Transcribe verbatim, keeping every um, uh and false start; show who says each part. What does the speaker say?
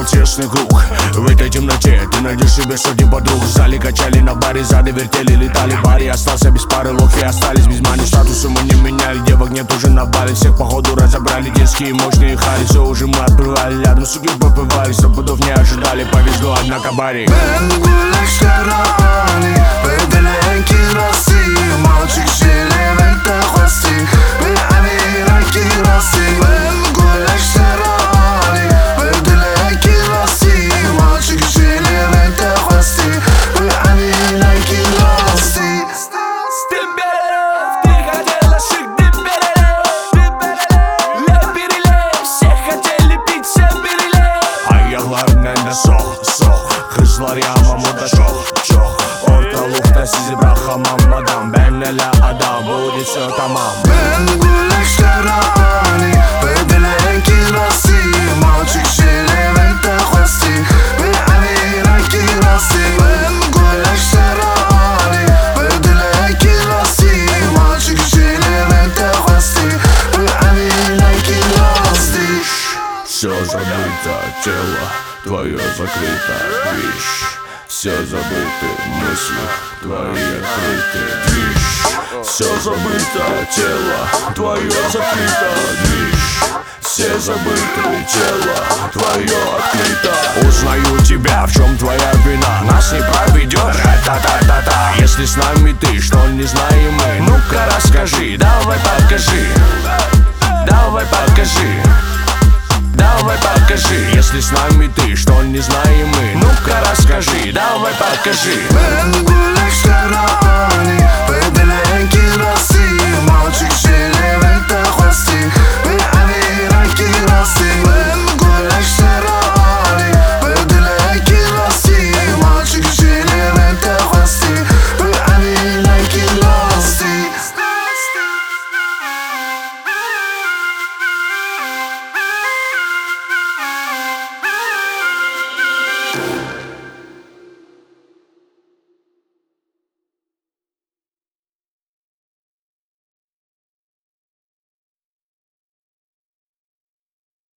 Speaker 1: тесный круг. В этой темноте ты найдешь себе сотни подруг. В зале качали, на баре зады вертели, летали пари. Остался без пары, лохи остались без мани. Статусы мы не меняли, девок нет уже на бале. Всех походу разобрали, детские мощные хари. Все уже мы открывали, рядом суки попывали. Сто пудов не ожидали, повезло, однако бари.
Speaker 2: Мальчик желе в хвости, بالعمي راكي راسي ونقول لك شراني بدلك راسي مالشك جيلي وانت خواستي بالعمي راكي راسي
Speaker 3: Стимбереров, ты хотела шик димбереров, лепирилей, все хотели пить, все перелей.
Speaker 1: Ayaklarından da sok sok, kızlar yağmamı çok çok. Ortalıkta sizi bırakamam, benle la adam, bu dizisi tamam.
Speaker 2: بنقول لك شراني بدلك راسي مالشك جيلي وانت خواستي بالعمي راكي راسي بنقول لك شراني بدلك راسي مالشك جيلي وانت خواستي بالعمي راكي راسي.
Speaker 1: Все забыто, тело твое закрыто, движ. Все забыты мысли твои открыты, движ. Все забыто, тело твое закрыто, движ. Все забыты, тело твое открыто. Узнаю тебя, в чем твоя вина? Нас не проведет, ра-та-та-та-та. Если с нами ты, что не знаем мы, ну-ка расскажи, давай покажи. Давай покажи. Давай покажи, если с нами ты, что не знаем мы, ну-ка расскажи, давай покажи.
Speaker 2: بنقول لك شراني بدلك راسي مالشك جيلي وانت خواستي